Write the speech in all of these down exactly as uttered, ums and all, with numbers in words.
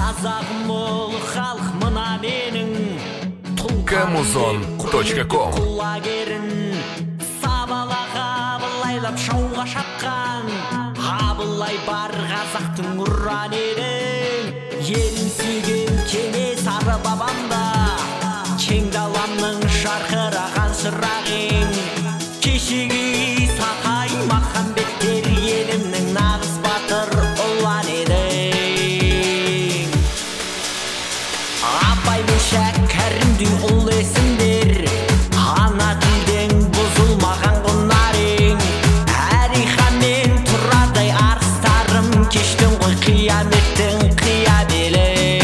Қазағым ол халық мына менің Камузон точка ком. Құлагерін сабалаға абылайлап шауға шапқан Абылай бар қазақтың ұран едің Елін сүйген Кенесары бабамда Кең даламның шарқыраған шырағың Кешегі Сатай Махамбеттер елімнің нағыз батыр ұлан едің Абай мен Шәкәрімдей ұл есімдер Ана тілдің бұзылмаған ғұнарың Әрихамен тұрадай арыстарым Кештің ғой қияметтің қиябелін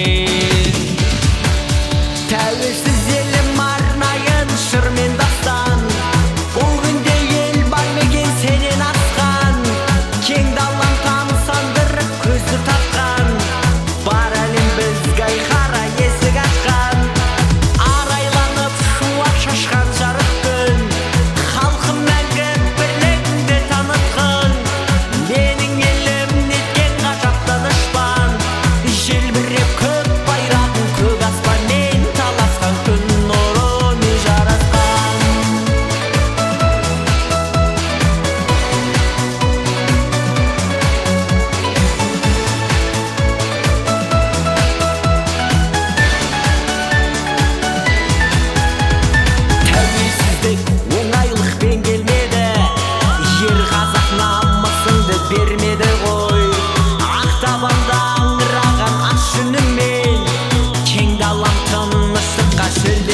Тәуелсіз елім арнайын шырмен дастан Бұл күнде ел бармеген сенен асқан Кең далам тамсандырып көзді тапқан Бар әлем бізге айқара есік ашқан Арайланып шуақ шашқан жарық күн Халқым мәңгі бірлігіңді танытқын Менің елім неткен ғажап данышпан Желбіреп көк байрағың көк аспанмен таласқан күн нұрымен жарасқан Тәуелсіздік оңайлықпен келмеді Ер қазақ намысыңды бермеді ғой Ақтабанда аңыраған аш жүніңмен Кең далам тыныштыққа шөлде